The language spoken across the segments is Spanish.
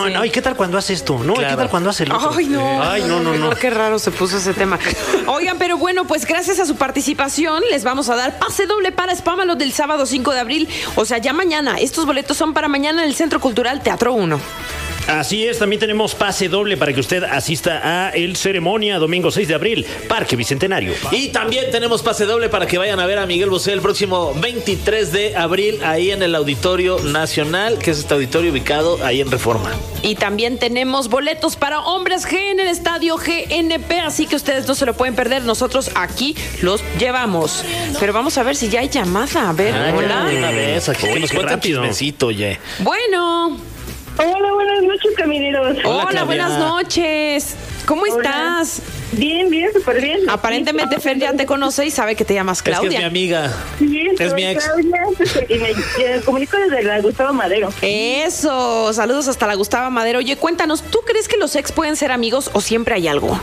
No, ¿y qué tal cuando hace esto? No, Claro. ¿qué tal cuando hace el otro? Ay, no. Ay, no. Qué raro se puso ese tema. Oigan, pero bueno, pues gracias a su participación les vamos a dar pase doble para Spámalo del sábado 5 de abril. O sea, ya mañana. Estos boletos son para mañana en el Centro Cultural Teatro 1. Así es, también tenemos pase doble para que usted asista a el Ceremonia, domingo 6 de abril, Parque Bicentenario. Y también tenemos pase doble para que vayan a ver a Miguel Bosé el próximo 23 de abril ahí en el Auditorio Nacional, que es este auditorio ubicado ahí en Reforma. Y también tenemos boletos para Hombres G en el Estadio GNP, así que ustedes no se lo pueden perder. Nosotros aquí los llevamos. Pero vamos a ver si ya hay llamada. A ver, hola. Una vez, aquí que nos qué cuentan rápido. chismecito, oye. Bueno. Hola, buenas noches, camineros. Hola, Claudia. buenas noches. ¿Cómo Hola. estás? Bien, súper bien. Aparentemente Fer ya te conoce y sabe que te llamas Es que es mi Claudia. amiga. Bien, Es soy mi ex. Claudia, y me comunico desde la Gustavo Madero. Eso, saludos hasta la Gustavo Madero. Oye, cuéntanos, ¿tú crees que los ex pueden ser amigos o siempre hay algo?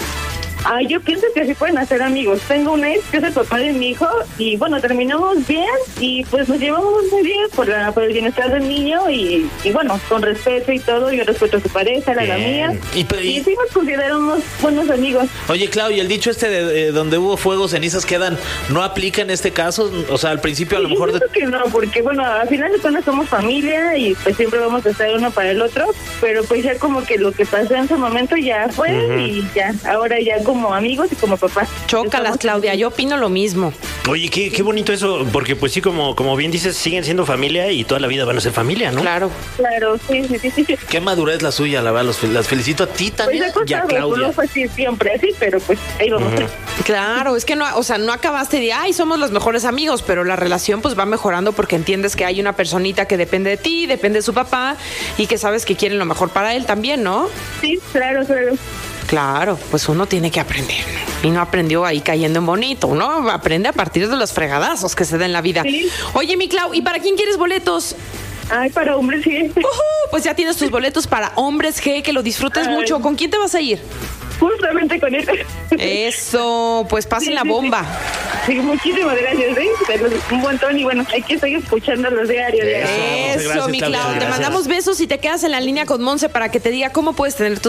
Yo pienso que sí pueden hacer amigos. Tengo un ex que es el papá de mi hijo y bueno, terminamos bien y pues nos llevamos muy bien por el bienestar del niño y bueno, con respeto y todo. Yo respeto a su pareja, la mía. Y sí nos consideramos buenos amigos. Oye, Claudia, el dicho este de donde hubo fuego, cenizas quedan, ¿no aplica en este caso? O sea, al principio a lo Sí, mejor... yo pienso que no, porque bueno, al final de cuentas somos familia y pues siempre vamos a estar uno para el otro, pero pues ya como que lo que pasó en su momento ya fue y ya, ahora ya como amigos y como papás. Chócalas, Estamos- Claudia, yo opino lo mismo. Oye, qué bonito eso, porque pues sí, como bien dices, siguen siendo familia y toda la vida van a ser familia, ¿no? Claro. Claro, sí. Qué madurez la suya, la verdad. Las felicito a ti, Pues Tania, ya y a costaba, Claudia. no fue así siempre así, pero pues ahí vamos. Claro, es que no, o sea, no acabaste de, ay, somos los mejores amigos, pero la relación pues va mejorando porque entiendes que hay una personita que depende de ti, depende de su papá y que sabes que quieren lo mejor para él también, ¿no? Sí, claro. Claro, pues uno tiene que aprender, ¿no? Y no aprendió ahí cayendo en bonito, ¿no? Aprende a partir de los fregadazos que se da en la vida. Sí. Oye, mi Clau, ¿y para quién quieres boletos? Ay, para hombres sí. Pues ya tienes tus boletos para Hombres G, que lo disfrutes Ay. mucho. ¿Con quién te vas a ir? Justamente con él. Eso, pues pasen la bomba. Sí, muchísimas gracias, un montón y bueno, hay que seguir escuchando los diarios. Eso, gracias, mi Claudia, Clau. Te gracias. mandamos besos y te quedas en la línea con Monse para que te diga cómo puedes tener tu